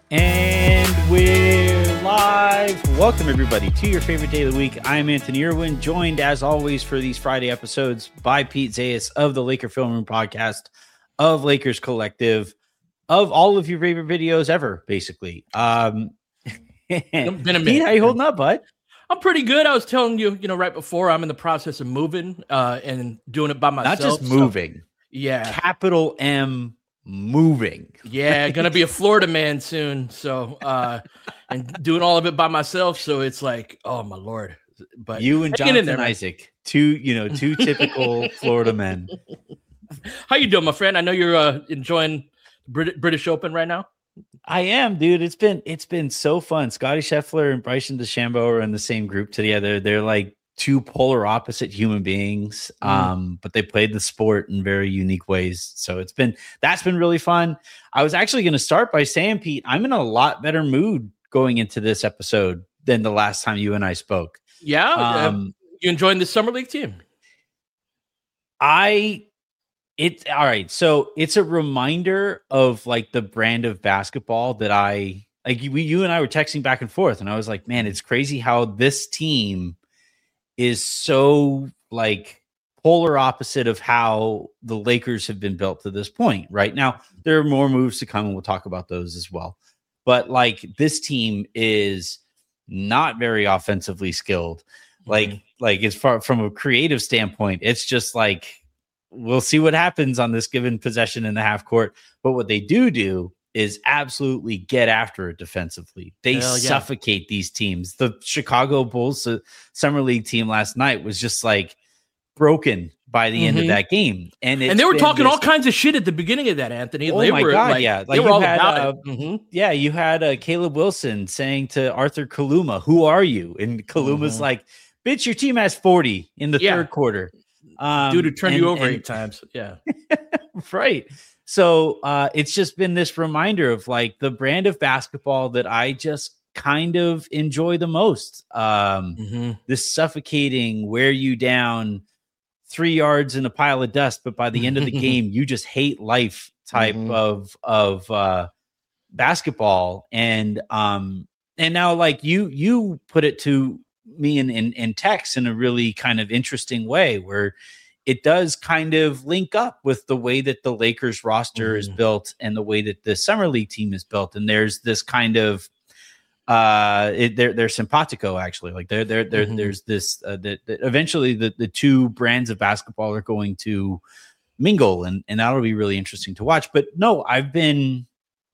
And we're live. Welcome, everybody, to your favorite day of the week. I'm Anthony Irwin, joined, as always, for these Friday episodes by Pete Zayas of the Laker Film Room podcast, of Lakers Collective, of all of your favorite videos ever, basically. Been a minute. Pete, how you holding up, bud? I'm pretty good. I was telling you, right before, I'm in the process of moving and doing it by myself. Not just moving. So, yeah. Capital M moving. Yeah, gonna be a Florida man soon. So and doing all of it by myself. So it's like, oh my Lord. But you and Jonathan Isaac, two typical Florida men. How you doing, my friend? I know you're enjoying British Open right now. I am, dude. It's been so fun. Scotty Scheffler and Bryson DeChambeau are in the same group together. They're like two polar opposite human beings, but they played the sport in very unique ways. So that's been really fun. I was actually going to start by saying, Pete, I'm in a lot better mood going into this episode than the last time you and I spoke. Yeah, you enjoying the summer league team? All right. So it's a reminder of like the brand of basketball that I like. You and I were texting back and forth, and I was like, man, it's crazy how this team is so like polar opposite of how the Lakers have been built to this point. Right now, there are more moves to come, and we'll talk about those as well. But like this team is not very offensively skilled. Like as far from a creative standpoint, it's just like, we'll see what happens on this given possession in the half court. But what they do is absolutely get after it defensively. They suffocate these teams. The Chicago Bulls summer league team last night was just like broken by the end of that game. And they were talking all kinds of shit at the bening of that, Anthony. Oh they my were, God, like, yeah. They were all about it. Yeah, you had Caleb Wilson saying to Arthur Kaluma, "Who are you?" And Kaluma's like, "Bitch, your team has 40 in the third quarter." Dude who turned you over 8 times. Yeah. Right. So it's just been this reminder of like the brand of basketball that I just kind of enjoy the most. This suffocating, wear you down 3 yards in a pile of dust, but by the end of the game, you just hate life type of basketball. And now like you put it to me in text in a really kind of interesting way where it does kind of link up with the way that the Lakers roster is built and the way that the summer league team is built. And there's this kind of they're simpatico, actually. Like there's this that eventually the two brands of basketball are going to mingle, and that'll be really interesting to watch. But no, I'm in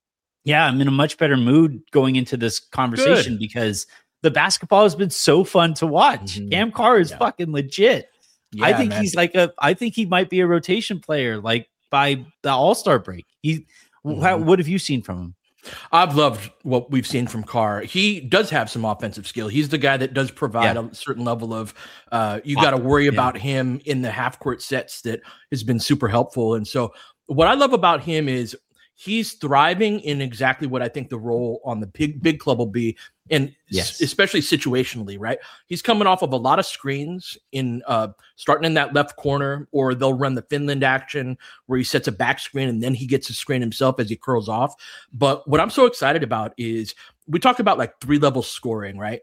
a much better mood going into this conversation because the basketball has been so fun to watch. Cam Carr is fucking legit. Yeah, I think I think he might be a rotation player, like by the All-Star break. What have you seen from him? I've loved what we've seen from Carr. He does have some offensive skill. He's the guy that does provide a certain level of, you got to worry about him in the half court sets that has been super helpful. And so what I love about him is he's thriving in exactly what I think the role on the big club will be. And especially situationally, right? He's coming off of a lot of screens in starting in that left corner, or they'll run the Finland action where he sets a back screen and then he gets a screen himself as he curls off. But what I'm so excited about is we talked about like 3-level scoring, right?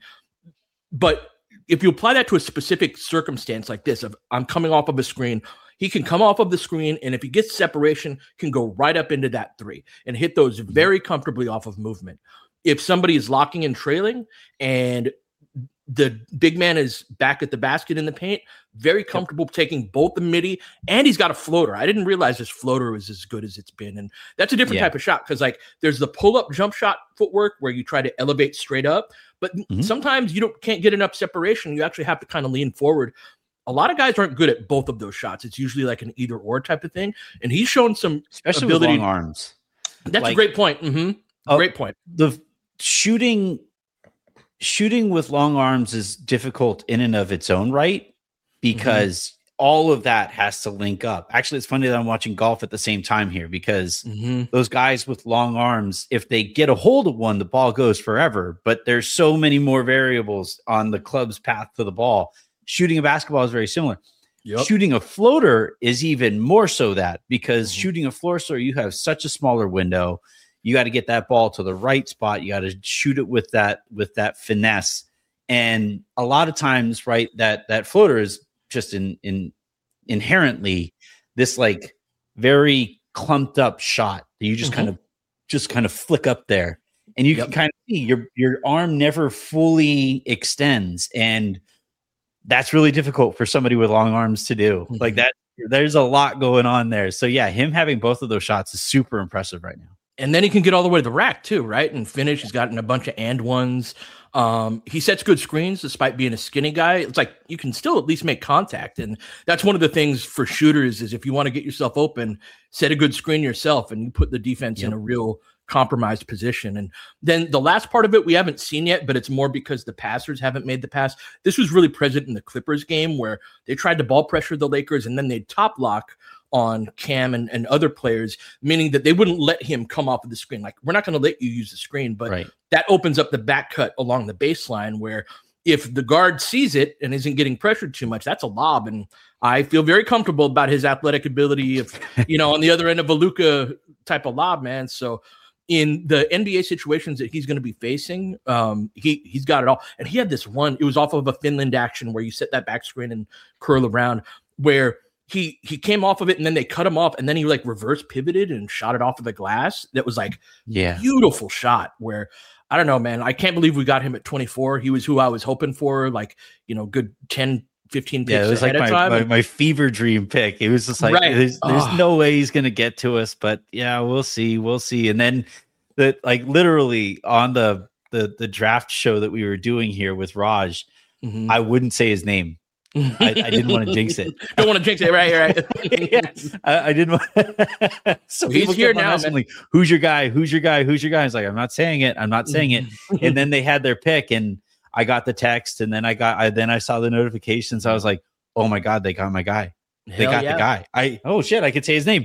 But if you apply that to a specific circumstance like this, of I'm coming off of a screen, he can come off of the screen, and if he gets separation, can go right up into that 3 and hit those very comfortably off of movement. If somebody is locking and trailing and the big man is back at the basket in the paint, very comfortable taking both the midi, and he's got a floater. I didn't realize this floater was as good as it's been. And that's a different type of shot, because like there's the pull-up jump shot footwork where you try to elevate straight up, but sometimes you can't get enough separation. You actually have to kind of lean forward. A lot of guys aren't good at both of those shots. It's usually like an either or type of thing. And he's shown some especially ability. With long arms. That's a great point. Great point. The shooting with long arms is difficult in and of its own right, because all of that has to link up. Actually, it's funny that I'm watching golf at the same time here, because those guys with long arms, if they get a hold of one, the ball goes forever. But there's so many more variables on the club's path to the ball. Shooting a basketball is very similar. Shooting a floater is even more so that, because shooting a floor floater, you have such a smaller window. You got to get that ball to the right spot. You got to shoot it with that finesse. And a lot of times, right, that floater is just inherently this like very clumped up shot that you just kind of flick up there, and you can kind of see your arm never fully extends, and that's really difficult for somebody with long arms to do. Like that, there's a lot going on there. So yeah, him having both of those shots is super impressive right now. And then he can get all the way to the rack too, right? And finish. He's gotten a bunch of and ones. He sets good screens despite being a skinny guy. It's like you can still at least make contact. And that's one of the things for shooters is if you want to get yourself open, set a good screen yourself and you put the defense in a real compromised position. And then the last part of it we haven't seen yet, but it's more because the passers haven't made the pass. This was really present in the Clippers game where they tried to ball pressure the Lakers and then they'd top lock on Cam and other players, meaning that they wouldn't let him come off of the screen. Like, we're not going to let you use the screen, but that opens up the back cut along the baseline where if the guard sees it and isn't getting pressured too much, that's a lob. And I feel very comfortable about his athletic ability of, on the other end of a Luka type of lob, man. So in the NBA situations that he's going to be facing, he's got it all. And he had this one, it was off of a Finland action where you set that back screen and curl around where he came off of it and then they cut him off and then he like reverse pivoted and shot it off of the glass. That was like beautiful shot where I don't know, man. I can't believe we got him at 24. He was who I was hoping for, like, good 10, 15 picks. Yeah, it was like my fever dream pick. It was just like, there's no way he's going to get to us, but yeah, we'll see. We'll see. And then literally on the draft show that we were doing here with Raj, I wouldn't say his name. I didn't want to jinx it. Don't want to jinx it, right? I didn't want. So he's here now. Like, who's your guy? Who's your guy? Who's your guy? I was like, I'm not saying it. I'm not saying it. And then they had their pick, and I got the text, and then I saw the notifications. I was like, oh my god, they got my guy. They got the guy. I could say his name.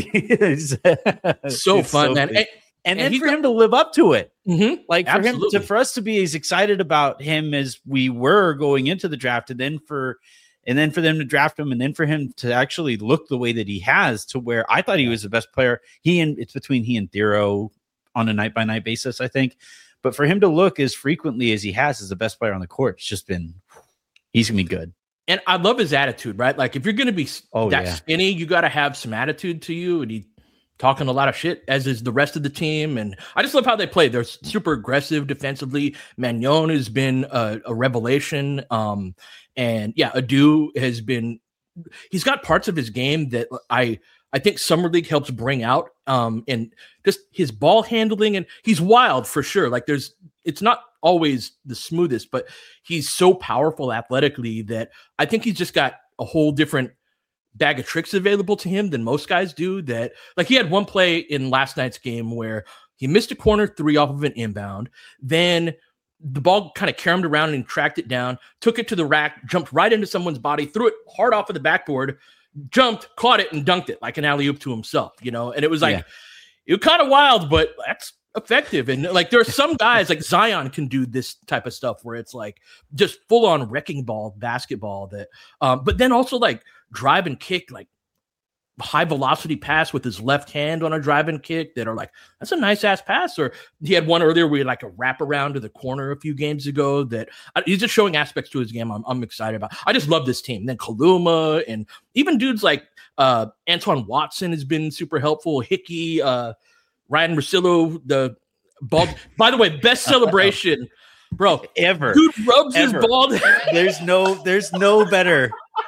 So fun, man. And then for him to live up to it, like for us to be as excited about him as we were going into the draft, and then for them to draft him, and then for him to actually look the way that he has, to where I thought he was the best player. It's between he and Thero on a night by night basis, I think. But for him to look as frequently as he has as the best player on the court, it's just been, he's gonna be good. And I love his attitude, right? Like if you're gonna be skinny, you got to have some attitude to you, and he. Talking a lot of shit, as is the rest of the team. And I just love how they play. They're super aggressive defensively. Magnon has been a revelation. And yeah, Adu has been, he's got parts of his game that I think Summer League helps bring out. And just his ball handling, and he's wild for sure. Like it's not always the smoothest, but he's so powerful athletically that I think he's just got a whole different bag of tricks available to him than most guys do. That, like, he had one play in last night's game where he missed a corner three off of an inbound. Then the ball kind of caromed around and tracked it down, took it to the rack, jumped right into someone's body, threw it hard off of the backboard, jumped, caught it, and dunked it like an alley-oop to himself, And it was like, it was kind of wild, but that's effective. And like, there are some guys like Zion can do this type of stuff where it's like just full on wrecking ball basketball that, but then also like drive and kick, like high velocity pass with his left hand on a drive and kick that are like, that's a nice ass pass. Or he had one earlier where he had like a wrap around to the corner a few games ago that he's just showing aspects to his game I'm excited about. I just love this team. And then Kaluma and even dudes like Antoine Watson has been super helpful. Hickey, Ryan Russillo, the bald. By the way, best celebration, bro, ever. Dude rubs his bald. There's no better.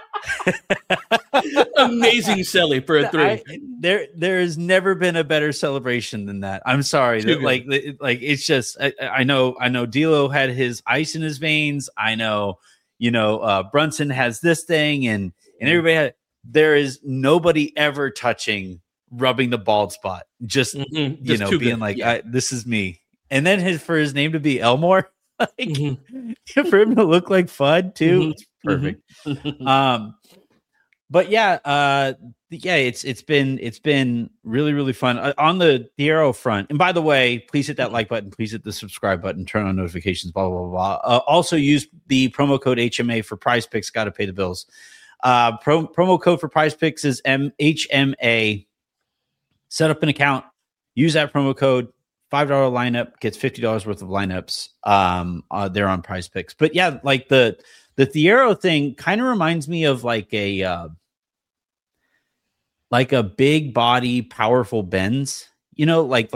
Amazing celly for a three. There has never been a better celebration than that. I'm sorry. Like it's just I know D'Lo had his ice in his veins. I know, Brunson has this thing and everybody there is nobody ever touching rubbing the bald spot. Just being good. Like, this is me. And then for his name to be Elmore, like, for him to look like Fudd too, it's perfect. But it's been really, really fun on the Thero front. And by the way, please hit that like button, please hit the subscribe button, turn on notifications, blah blah blah. Also use the promo code HMA for Prize Picks. Got to pay the bills. Promo code for Prize Picks is HMA. Set up an account, use that promo code, $5 lineup gets $50 worth of lineups. They're on Prize Picks. But yeah, like the Thiero thing kind of reminds me of like a big body, powerful Benz, you know, like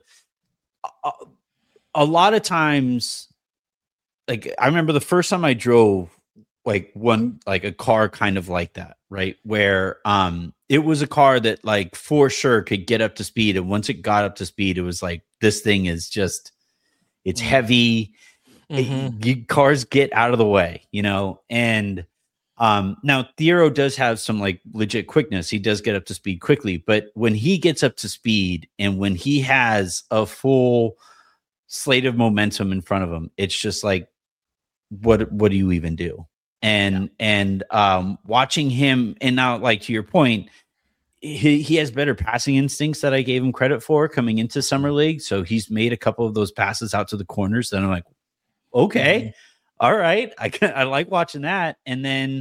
a lot of times, like I remember the first time I drove like a car kind of like that, right? Where it was a car that like for sure could get up to speed. And once it got up to speed, it was like, this thing is just, it's heavy. Cars get out of the way, you know? And now Thiero does have some like legit quickness. He does get up to speed quickly, but when he gets up to speed and when he has a full slate of momentum in front of him, it's just like, what do you even do? And watching him, and now like to your point, he has better passing instincts that I gave him credit for coming into Summer League. So he's made a couple of those passes out to the corners that I'm like, okay, all right. I like watching that. And then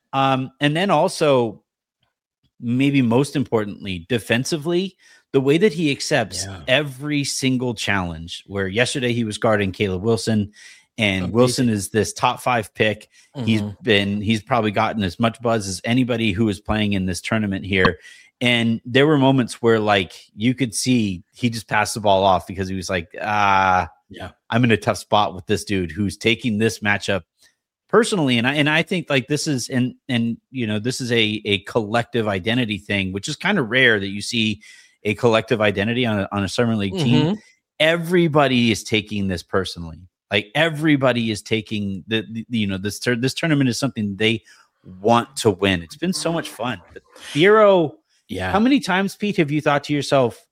also maybe most importantly, defensively, the way that he accepts every single challenge, where yesterday he was guarding Caleb Wilson, and Wilson is this top 5 pick. He's probably gotten as much buzz as anybody who is playing in this tournament here. And there were moments where like you could see he just passed the ball off because he was like, I'm in a tough spot with this dude who's taking this matchup personally. And I think like this is, and you know, this is a collective identity thing, which is kind of rare that you see a collective identity on a Summer League team. Everybody is taking this personally. Like everybody is taking this tournament is something they want to win. It's been so much fun. But Thiero, how many times, Pete, have you thought to yourself,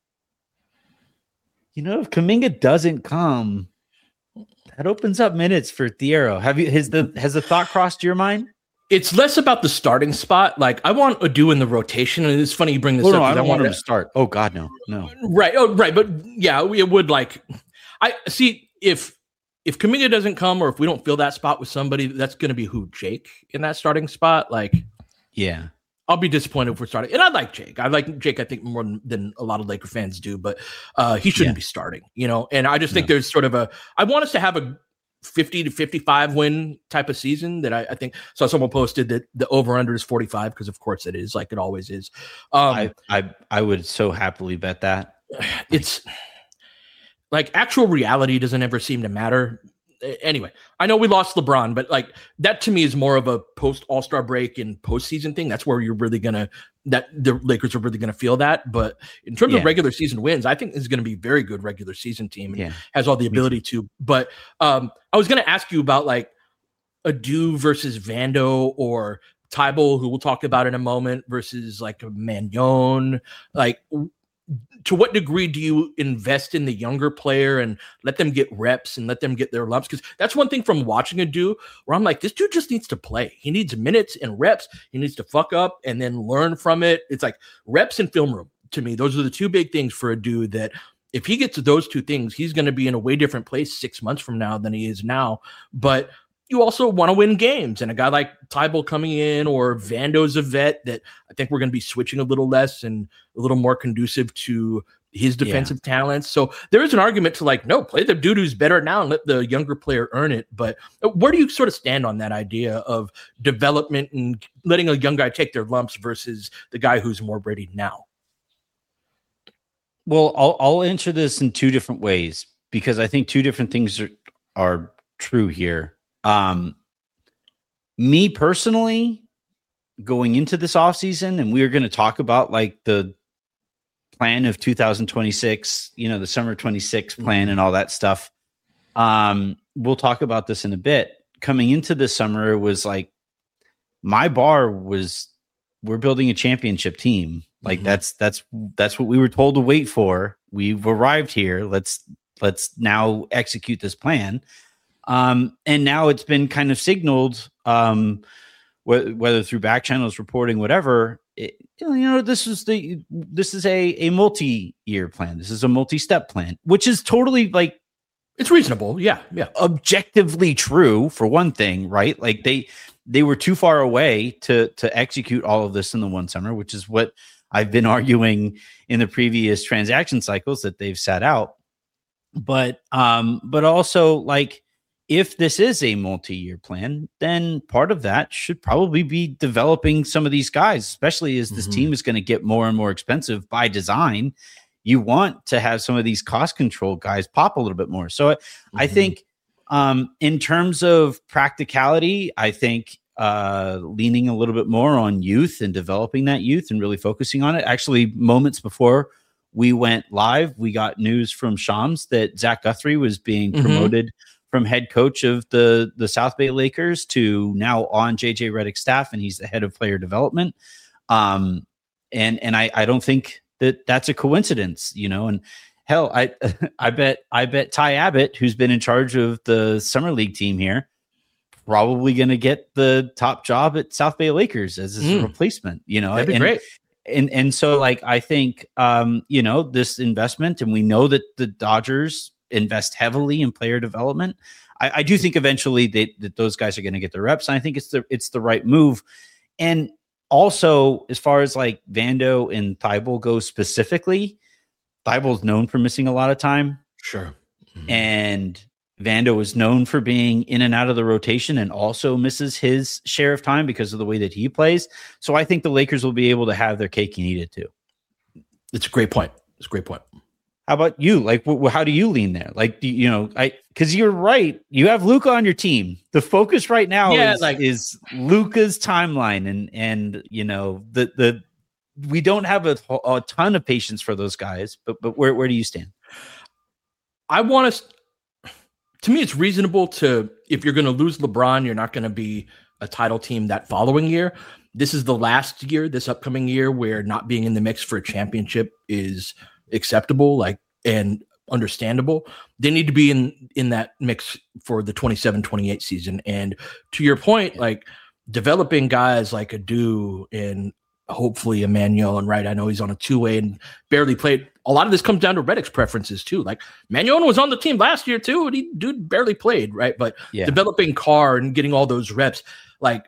you know, if Kuminga doesn't come, that opens up minutes for Thiero? Has the thought crossed your mind? It's less about the starting spot. Like I want Adu in the rotation, and it's funny you bring this up. No, I don't want him to start. Oh God, no. Right. Oh, right. But yeah, it would like. I see if Kuminga doesn't come, or if we don't fill that spot with somebody, that's going to be who? Jake in that starting spot. Like, yeah, I'll be disappointed if we're starting. And I like Jake. I think more than a lot of Laker fans do, but he shouldn't be starting, you know? And I just think there's sort of I want us to have a 50 to 55 win type of season that I think. So someone posted that the over under is 45 because of course it is, like it always is. I would so happily bet that. It's like actual reality doesn't ever seem to matter. Anyway, I know we lost LeBron, but like that to me is more of a post All-Star break and postseason thing. That's where you're really that the Lakers are really gonna feel that. But in terms of regular season wins, I think this is gonna be a very good regular season team and has all the ability to. But I was gonna ask you about like Adu versus Vando or Tybal, who we'll talk about in a moment, versus like a Magnon. Like, to what degree do you invest in the younger player and let them get reps and let them get their lumps? Because that's one thing from watching Adu where I'm like, this dude just needs to play. He needs minutes and reps. He needs to fuck up and then learn from it. It's like reps and film room to me. Those are the two big things for Adu that if he gets to those two things, he's going to be in a way different place 6 months from now than he is now. But you also want to win games. And a guy like Tybal coming in or Vando's a vet that I think we're going to be switching a little less and a little more conducive to his defensive talents. So there is an argument to like, no, play the dude who's better now and let the younger player earn it. But where do you sort of stand on that idea of development and letting a young guy take their lumps versus the guy who's more ready now? Well, I'll answer this in two different ways because I think two different things are true here. Me personally, going into this offseason, and we're going to talk about like the plan of 2026, you know, the summer 26 plan and all that stuff. We'll talk about this in a bit. Coming into this summer, it was like my bar was we're building a championship team. Like that's what we were told to wait for. We've arrived here. Let's now execute this plan. And now it's been kind of signaled, whether through back channels, reporting, whatever. This is a multi-year plan. This is a multi-step plan, which is totally like it's reasonable. Yeah, objectively true for one thing, right? Like they were too far away to execute all of this in the one summer, which is what I've been arguing in the previous transaction cycles that they've sat out. But also, like, if this is a multi-year plan, then part of that should probably be developing some of these guys, especially as this team is going to get more and more expensive by design. You want to have some of these cost control guys pop a little bit more. So I think in terms of practicality, I think leaning a little bit more on youth and developing that youth and really focusing on it. Actually, moments before we went live, we got news from Shams that Zach Guthrie was being promoted from head coach of the South Bay Lakers to now on JJ Redick's staff, and he's the head of player development. And I don't think that that's a coincidence, you know. And hell, I bet Ty Abbott, who's been in charge of the summer league team here, probably going to get the top job at South Bay Lakers as his replacement. You know, that'd be great. And so, like, I think you know, this investment, and we know that the Dodgers invest heavily in player development. I do think eventually that those guys are going to get the reps. And I think it's the right move. And also, as far as like Vando and Thibault go specifically, Thibault's known for missing a lot of time. Sure. And Vando is known for being in and out of the rotation and also misses his share of time because of the way that he plays. So I think the Lakers will be able to have their cake and eat it too. It's a great point. How about you? Like, how do you lean there? Like, you know, because you're right. You have Luka on your team. The focus right now is Luka's timeline, and you know, we don't have a ton of patience for those guys. But where do you stand? I want us. To me, it's reasonable to, if you're going to lose LeBron, you're not going to be a title team that following year. This is the last year, this upcoming year, where not being in the mix for a championship is acceptable, like, and understandable. They need to be in that mix for the 27-28 season. And to your point, like, developing guys like Adu and hopefully Emmanuel and Wright. I know he's on a two-way and barely played. A lot of this comes down to Redick's preferences too. Like, Manuel was on the team last year too, and dude barely played, right? But developing Carr and getting all those reps, like,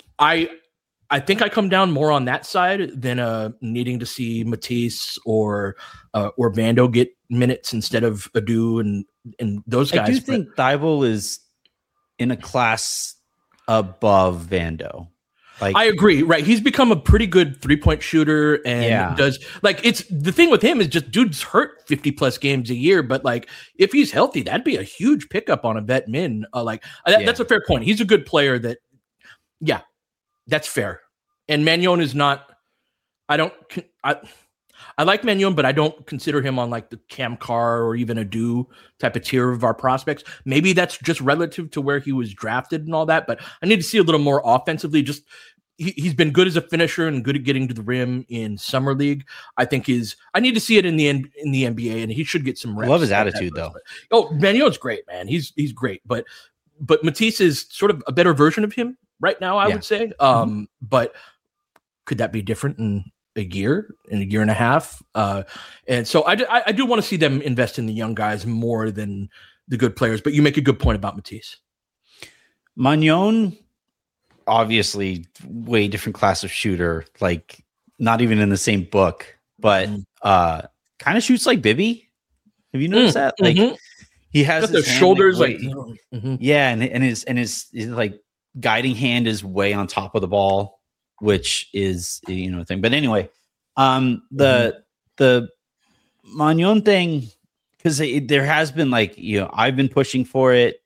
I think I come down more on that side than needing to see Matisse or Vando get minutes instead of Adu and those guys. I do think Thibault is in a class above Vando. Like, I agree, right? He's become a pretty good 3-point shooter and does, like, it's the thing with him is just dude's hurt 50 plus games a year, but like, if he's healthy, that'd be a huge pickup on a vet min. That's a fair point. He's a good player that's fair. And Magnon is not, I like Magnon, but I don't consider him on like the Cam Carr or even Adu type of tier of our prospects. Maybe that's just relative to where he was drafted and all that, but I need to see a little more offensively. Just he's been good as a finisher and good at getting to the rim in summer league. I need to see it in the NBA, and he should get some reps. I love his attitude though. Oh, Magnon's great, man. He's great, but Matisse is sort of a better version of him right now, I would say. But could that be different in a year and a half? And so I do want to see them invest in the young guys more than the good players, but you make a good point about Matisse. Magnon, obviously way different class of shooter, like not even in the same book, but kind of shoots like Bibby. Have you noticed that? Like he has the shoulders and his like guiding hand is way on top of the ball, which is, you know, a thing. But anyway, the Magnon thing, because there has been, like, you know, I've been pushing for it.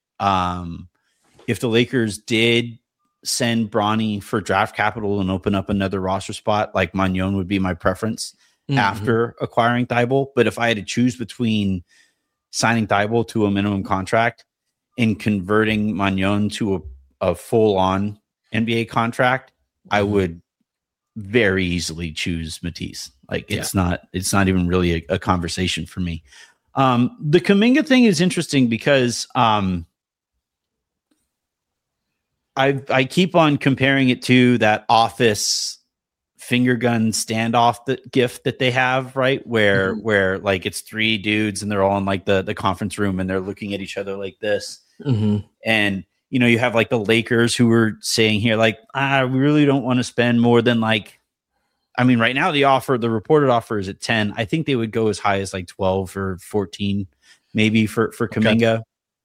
If the Lakers did send Bronny for draft capital and open up another roster spot, like, Magnon would be my preference after acquiring Thibault. But if I had to choose between signing Thibault to a minimum contract and converting Magnon to a full-on NBA contract, I would very easily choose Matisse. Like, it's not even really a conversation for me. The Kuminga thing is interesting because I keep on comparing it to that Office finger gun standoff gift that they have, right? Where like it's three dudes and they're all in like the conference room and they're looking at each other like this. And you know, you have like the Lakers who were saying here, like, we really don't want to spend more than, like, I mean, right now the reported offer is at 10. I think they would go as high as like 12 or 14 maybe for Kuminga.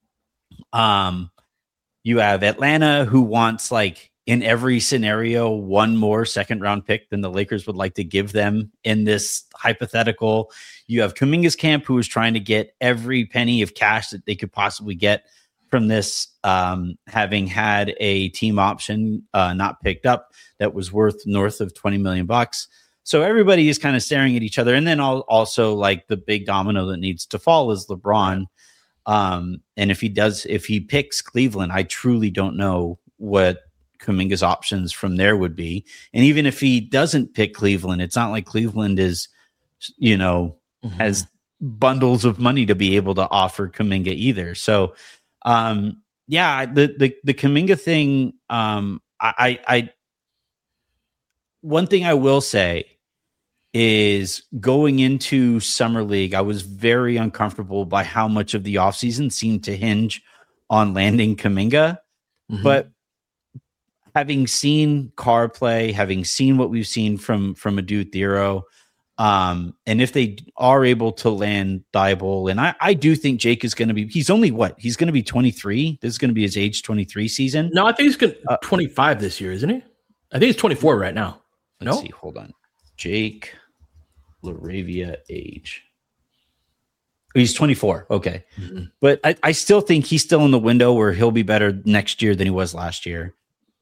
You have Atlanta, who wants, like, in every scenario, one more second round pick than the Lakers would like to give them in this hypothetical. You have Kuminga's camp, who is trying to get every penny of cash that they could possibly get from this, having had a team option not picked up that was worth north of $20 million. So everybody is kind of staring at each other. And then also, like, the big domino that needs to fall is LeBron. And if he picks Cleveland, I truly don't know what Kuminga's options from there would be. And even if he doesn't pick Cleveland, it's not like Cleveland is, has bundles of money to be able to offer Kuminga either. So, the Kuminga thing, I one thing I will say is, going into Summer League, I was very uncomfortable by how much of the offseason seemed to hinge on landing Kuminga. But having seen Carr play, having seen what we've seen from Adou Thiero, and if they are able to land Thibault, and I do think Jake is going to be, he's only he's going to be 23. This is going to be his age 23 season. No, I think he's going 25 this year, isn't he? I think he's 24 right now. Let's see. Hold on. Jake LaRavia age. He's 24. Okay. But I still think he's still in the window where he'll be better next year than he was last year.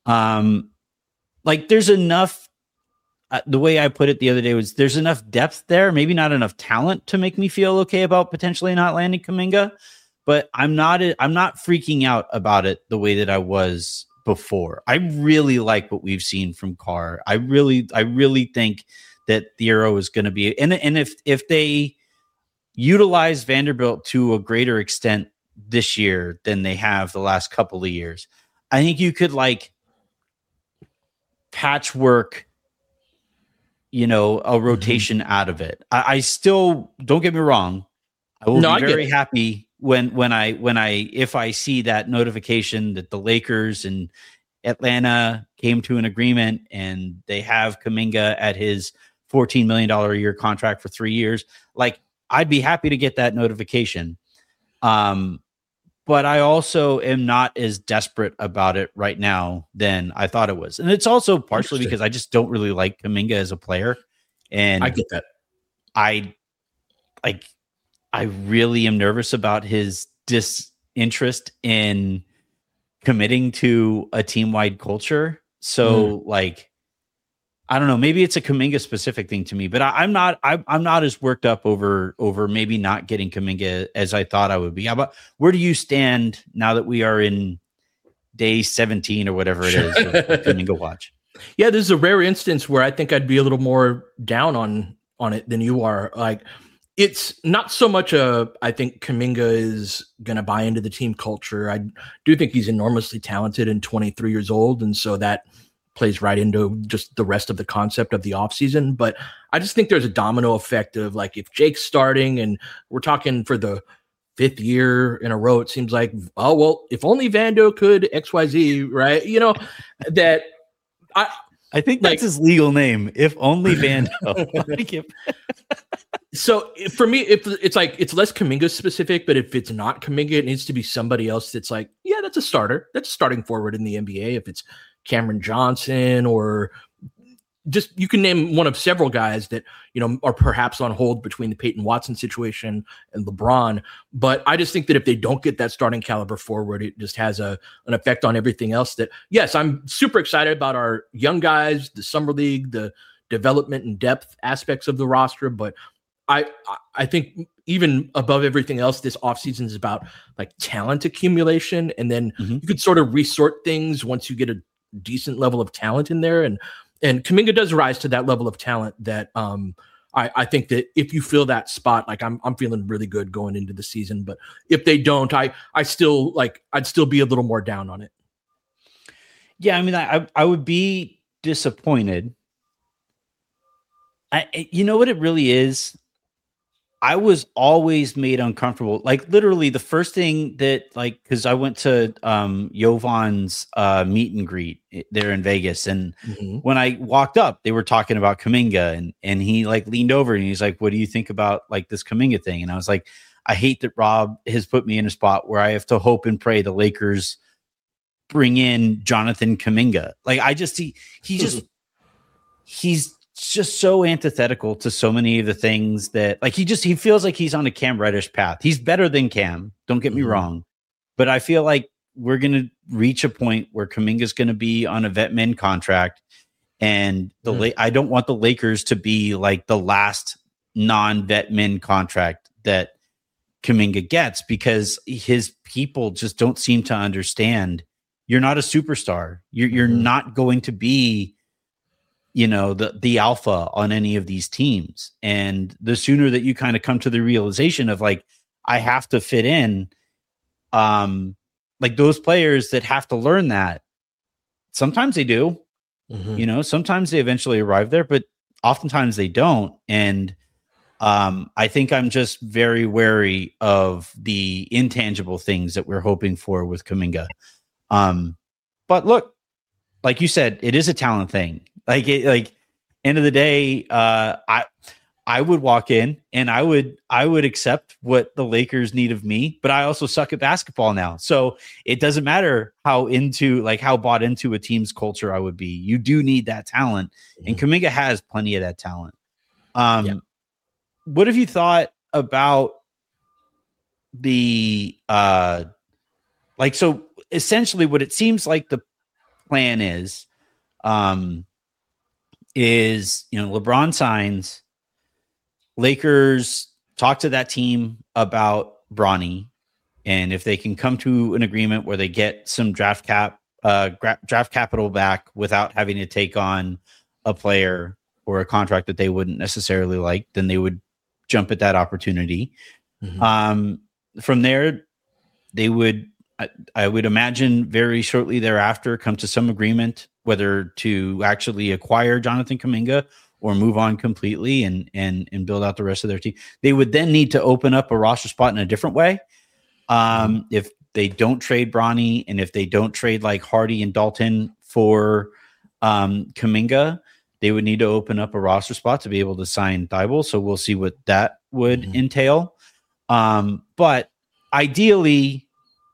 Like, there's enough, the way I put it the other day was, there's enough depth there, maybe not enough talent to make me feel okay about potentially not landing Kuminga, but I'm not freaking out about it the way that I was before. I really like what we've seen from Carr. I really think that Thiero is going to be, and if they utilize Vanderbilt to a greater extent this year than they have the last couple of years, I think you could, like, patchwork, a rotation out of it. I still, don't get me wrong, I will be very happy if I see that notification that the Lakers and Atlanta came to an agreement and they have Kuminga at his $14 million a year contract for 3 years. Like, I'd be happy to get that notification. But I also am not as desperate about it right now than I thought it was. And it's also partially because I just don't really like Kuminga as a player. And I get that. I really am nervous about his disinterest in committing to a team-wide culture. So, like, I don't know, maybe it's a Kuminga specific thing to me, but I'm not as worked up over maybe not getting Kuminga as I thought I would be. How about, where do you stand now that we are in day 17 or whatever it is of Kuminga watch? Yeah, this is a rare instance where I think I'd be a little more down on it than you are. Like, it's not so much I think Kuminga is going to buy into the team culture. I do think he's enormously talented and 23 years old. And so that plays right into just the rest of the concept of the offseason. But I just think there's a domino effect of, like, if Jake's starting and we're talking for the 5th year in a row, it seems like, oh, well, if only Vando could XYZ, right? That I think that's his legal name. If only Vando. So for me, if it's like, it's less Kuminga specific, but if it's not Kuminga, it needs to be somebody else that's like, yeah, that's a starter. That's a starting forward in the NBA. If it's Cameron Johnson, or just, you can name one of several guys that, are perhaps on hold between the Peyton Watson situation and LeBron. But I just think that if they don't get that starting caliber forward, it just has an effect on everything else. That, yes, I'm super excited about our young guys, the summer league, the development and depth aspects of the roster. But I think even above everything else, this offseason is about, like, talent accumulation. And then you could sort of resort things once you get a decent level of talent in there. And Kuminga does rise to that level of talent that I think that if you fill that spot, like, I'm feeling really good going into the season. But if they don't, I'd still be a little more down on it. Yeah, I mean, I would be disappointed. You know what it really is? I was always made uncomfortable. Like, literally the first thing that, like, because I went to Jovan's meet and greet there in Vegas. And when I walked up, they were talking about Kuminga, and he, like, leaned over and he's like, what do you think about, like, this Kuminga thing? And I was like, I hate that Rob has put me in a spot where I have to hope and pray the Lakers bring in Jonathan Kuminga. Like I just see he's just so antithetical to so many of the things that like he feels like he's on a Cam Reddish path. He's better than Cam, don't get me wrong, but I feel like we're going to reach a point where Kuminga's going to be on a vet min contract, and I don't want the Lakers to be like the last non-vet min contract that Kuminga gets, because his people just don't seem to understand. You're not a superstar. You're not going to be, the alpha on any of these teams. And the sooner that you kind of come to the realization of like, I have to fit in, like those players that have to learn that, sometimes they do, sometimes they eventually arrive there, but oftentimes they don't. And I think I'm just very wary of the intangible things that we're hoping for with Kuminga. But look, like you said, it is a talent thing. Like end of the day, I would walk in and I would accept what the Lakers need of me, but I also suck at basketball now. So it doesn't matter how bought into a team's culture I would be. You do need that talent, and Kuminga has plenty of that talent. What have you thought about the so essentially what it seems like the plan is LeBron signs, Lakers talk to that team about Bronny, and if they can come to an agreement where they get some draft capital back without having to take on a player or a contract that they wouldn't necessarily like, then they would jump at that opportunity. From there, they would, I would imagine, very shortly thereafter come to some agreement whether to actually acquire Jonathan Kuminga or move on completely and build out the rest of their team. They would then need to open up a roster spot in a different way. If they don't trade Bronny, and if they don't trade like Hardy and Dalton for Kuminga, they would need to open up a roster spot to be able to sign Thibault. So we'll see what that would entail. But ideally,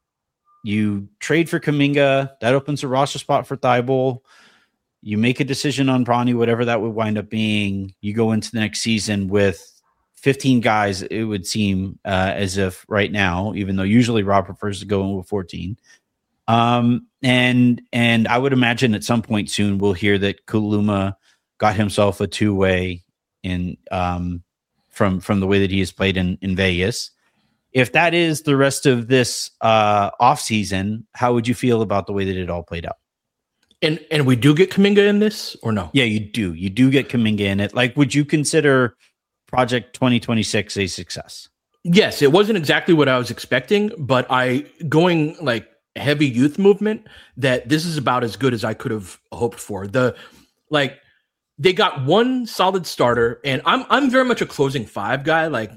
you trade for Kuminga, that opens a roster spot for Thibault. You make a decision on Bronny, whatever that would wind up being. You go into the next season with 15 guys, it would seem as if right now, even though usually Rob prefers to go in with 14. And I would imagine at some point soon we'll hear that Kuluma got himself a two-way in from the way that he has played in Vegas. If that is the rest of this offseason, how would you feel about the way that it all played out? And we do get Kuminga in this or no? Yeah, you do. You do get Kuminga in it. Like, would you consider Project 2026 a success? Yes, it wasn't exactly what I was expecting, but going like heavy youth movement, that this is about as good as I could have hoped for. They got one solid starter, and I'm very much a closing five guy. Like,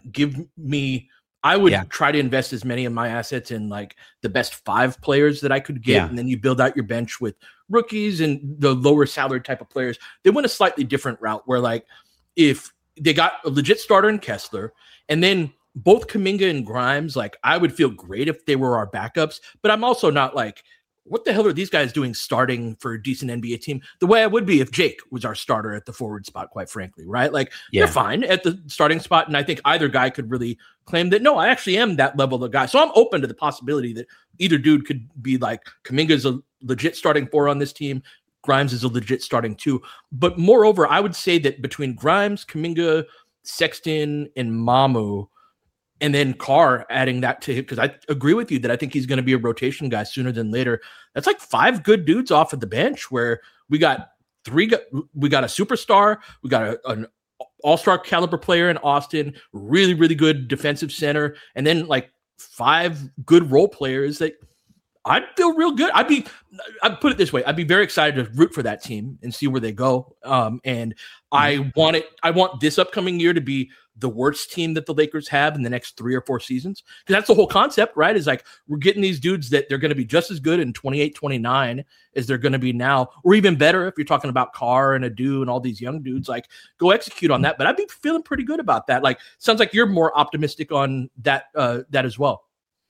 I would try to invest as many of my assets in like the best five players that I could get. And then you build out your bench with rookies and the lower salary type of players. They went a slightly different route where, like, if they got a legit starter in Kessler, and then both Kuminga and Grimes, like, I would feel great if they were our backups, but I'm also not like, what the hell are these guys doing starting for a decent NBA team? The way I would be if Jake was our starter at the forward spot, quite frankly, right? Like, they're fine at the starting spot. And I think either guy could really claim that, no, I actually am that level of guy. So I'm open to the possibility that either dude could be like, Kuminga's a legit starting four on this team, Grimes is a legit starting two. But moreover, I would say that between Grimes, Kuminga, Sexton, and Mamu, and then Carr adding that to him, because I agree with you that I think he's going to be a rotation guy sooner than later. That's like five good dudes off of the bench, where we got a superstar, we got an all-star caliber player in Austin, really, really good defensive center, and then like five good role players that I'd feel real good. I'd put it this way. I'd be very excited to root for that team and see where they go. And I want this upcoming year to be the worst team that the Lakers have in the next 3 or 4 seasons? Because that's the whole concept, right? Is like, we're getting these dudes that they're going to be just as good in 28, 29 as they're going to be now, or even better if you're talking about Carr and Adu and all these young dudes. Like, go execute on that. But I'd be feeling pretty good about that. Like, sounds like you're more optimistic on that that as well.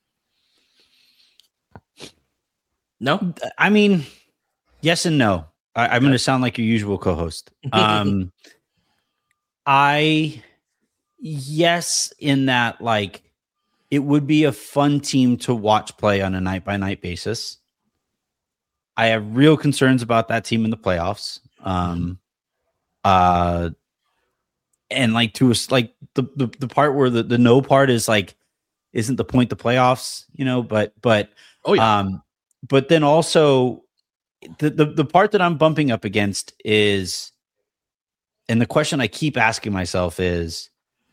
No? I mean, yes and no. I'm going to sound like your usual co-host. Yes, in that, like, it would be a fun team to watch play on a night-by-night basis. I have real concerns about that team in the playoffs. And like, to us, like, the part where the no part is like, isn't the point the playoffs, you know? But oh yeah. But then also the part that I'm bumping up against is, and the question I keep asking myself is,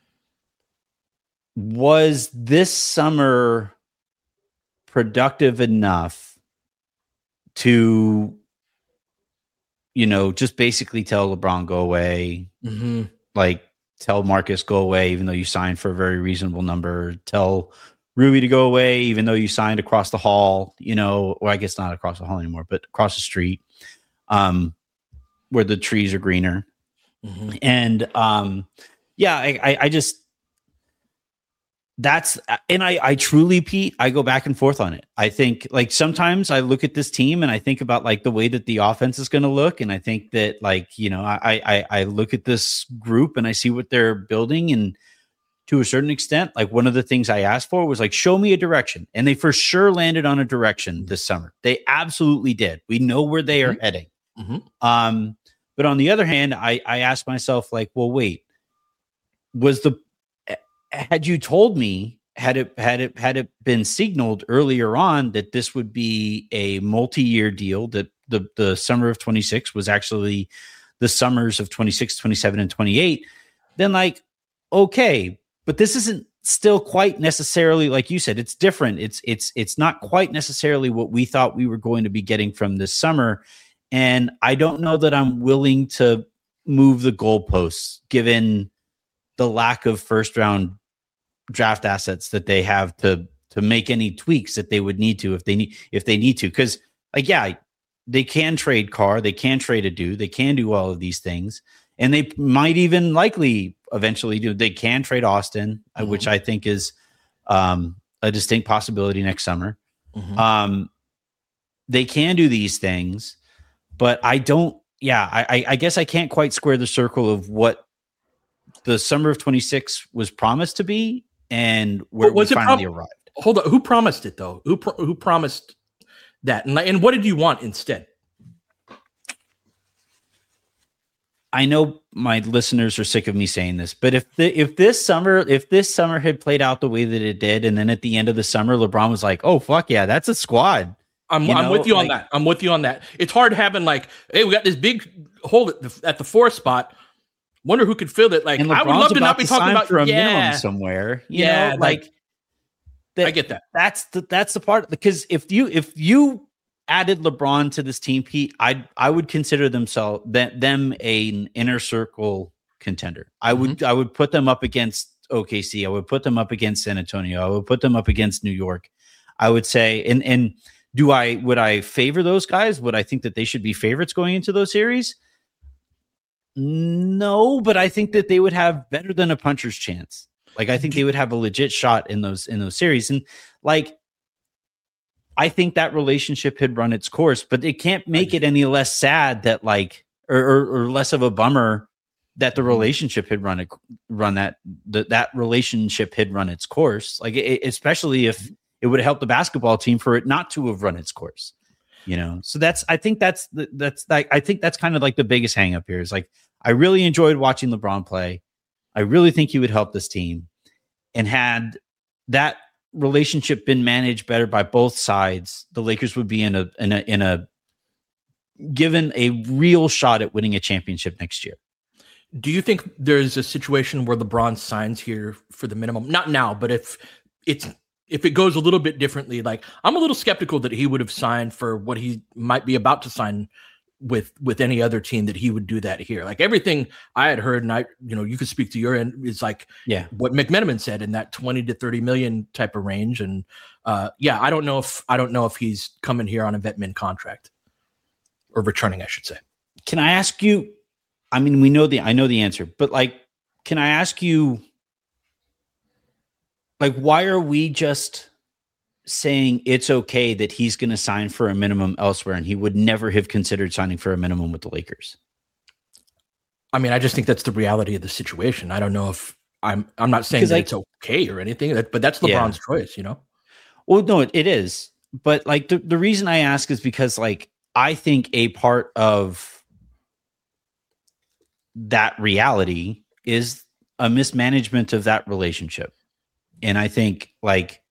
was this summer productive enough to, you know, just basically tell LeBron go away, like tell Marcus go away, even though you signed for a very reasonable number, tell Rui to go away, even though you signed across the hall, you know, or I guess not across the hall anymore, but across the street, where the trees are greener. And yeah, I just, that's, and I truly, Pete, I go back and forth on it. I think, like, sometimes I look at this team and I think about, like, the way that the offense is going to look. And I think that, like, you know, I look at this group and I see what they're building. And to a certain extent, like, one of the things I asked for was, like, show me a direction. And they for sure landed on a direction this summer. They absolutely did. We know where they are heading. But on the other hand, I asked myself, like, well, wait, had you told me, had it been signaled earlier on that this would be a multi-year deal, that the summer of 26 was actually the summers of 26, 27, and 28, then, like, okay, but this isn't still quite necessarily, like you said, it's different. It's not quite necessarily what we thought we were going to be getting from this summer. And I don't know that I'm willing to move the goalposts given the lack of first round draft assets that they have to make any tweaks that they would need to, if they need to. Cause, like, yeah, they can trade Carr, they can trade Adu, they can do all of these things. And they might even likely eventually do. They can trade Austin, which I think is a distinct possibility next summer. They can do these things, but I don't. Yeah, I guess I can't quite square the circle of what the summer of 26 was promised to be and where we finally arrived. Hold on, who promised it though? Who promised that? And what did you want instead? I know my listeners are sick of me saying this, but if this summer had played out the way that it did, and then at the end of the summer, LeBron was like, "Oh fuck yeah, that's a squad." I'm with you on that. I'm with you on that. It's hard having, like, hey, we got this big hole at the 4 spot. Wonder who could fill it. Like, I would love to not be talking about for a minimum somewhere. You know, like I get that. That's the part, because if you added LeBron to this team, Pete, I would consider them an inner circle contender. I would put them up against OKC. I would put them up against San Antonio. I would put them up against New York. I would say, and would I favor those guys? Would I think that they should be favorites going into those series? No, but I think that they would have better than a puncher's chance. Like, I think they would have a legit shot in those series. And, like, I think that relationship had run its course, but it can't make it any less sad that, like, or less of a bummer that the relationship had that relationship had run its course. Like, especially if it would have helped the basketball team for it not to have run its course, you know? So I think that's kind of like the biggest hang up here is, like, I really enjoyed watching LeBron play. I really think he would help this team, and had that relationship been managed better by both sides, the Lakers would be in a given a real shot at winning a championship next year. Do you think there's a situation where LeBron signs here for the minimum? Not now, but if it goes a little bit differently, like, I'm a little skeptical that he would have signed for what he might be about to sign with any other team that he would do that here. Like everything I had heard, and you could speak to your end, is like what McMenamin said in that 20 to 30 million type of range. And I don't know if he's coming here on a vet min contract or returning, I should say. Can I ask you? I mean, I know the answer, but like, can I ask you, like, why are we just saying it's okay that he's going to sign for a minimum elsewhere and he would never have considered signing for a minimum with the Lakers? I mean, I just think that's the reality of the situation. I don't know if I'm not saying that it's okay or anything, but that's LeBron's choice, Well, no, it is. But like the reason I ask is because like, I think a part of that reality is a mismanagement of that relationship. And I think like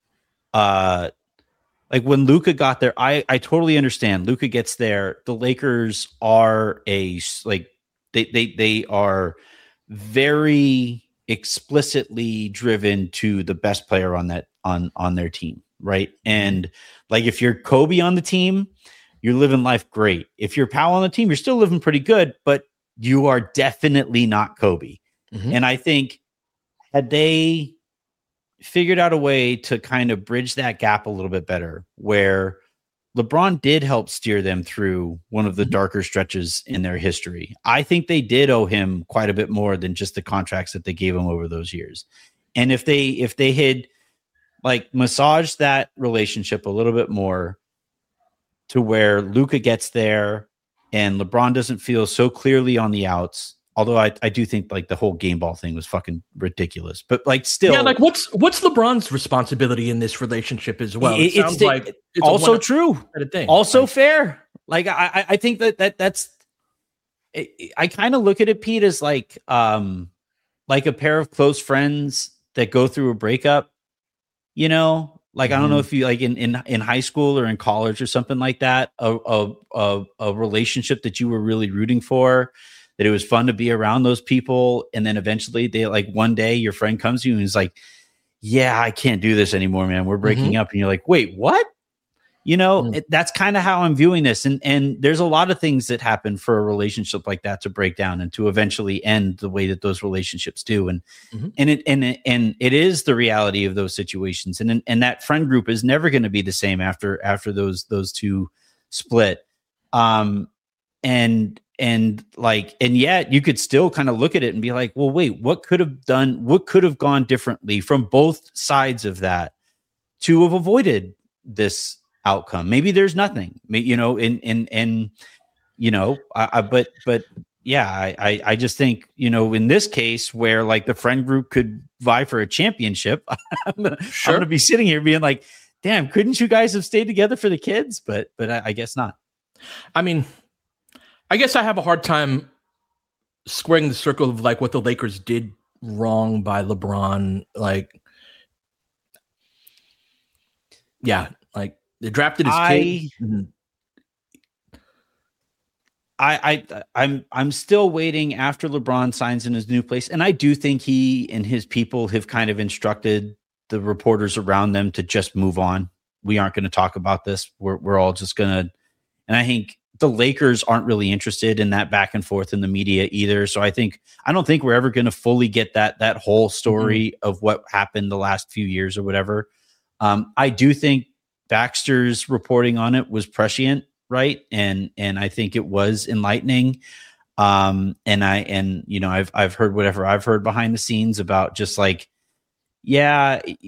when Luka got there, I totally understand. Luka gets there. The Lakers are they are very explicitly driven to the best player on that on their team, right? And like if you're Kobe on the team, you're living life great. If you're Powell on the team, you're still living pretty good, but you are definitely not Kobe. Mm-hmm. And I think had they figured out a way to kind of bridge that gap a little bit better, where LeBron did help steer them through one of the darker stretches in their history, I think they did owe him quite a bit more than just the contracts that they gave him over those years. And if they had like massaged that relationship a little bit more to where Luka gets there and LeBron doesn't feel so clearly on the outs, although I do think like the whole game ball thing was fucking ridiculous, but like still, yeah, like what's LeBron's responsibility in this relationship as well? It sounds like it's also true, also like, fair. Like I think that's. I kind of look at it, Pete, as like a pair of close friends that go through a breakup. Like, I don't know if you like in high school or in college or something like that, a relationship that you were really rooting for, that it was fun to be around those people. And then eventually they like one day your friend comes to you and is like, yeah, I can't do this anymore, man. We're breaking up. And you're like, wait, what? That's kind of how I'm viewing this. And there's a lot of things that happen for a relationship like that to break down and to eventually end the way that those relationships do. And it is the reality of those situations. And that friend group is never going to be the same after those two split. And yet you could still kind of look at it and be like, well, wait, what could have gone differently from both sides of that to have avoided this outcome? Maybe there's nothing, but I just think, in this case where like the friend group could vie for a championship, I'm gonna be sitting here being like, damn, couldn't you guys have stayed together for the kids? But I guess not. I mean, I guess I have a hard time squaring the circle of like what the Lakers did wrong by LeBron. Like, yeah, like they drafted his kid. I'm still waiting after LeBron signs in his new place. And I do think he and his people have kind of instructed the reporters around them to just move on. We aren't going to talk about this. We're all just going to, and I think the Lakers aren't really interested in that back and forth in the media either. So I don't think we're ever going to fully get that whole story of what happened the last few years or whatever. I do think Baxter's reporting on it was prescient, right? And I think it was enlightening. I've heard whatever I've heard behind the scenes about just like, it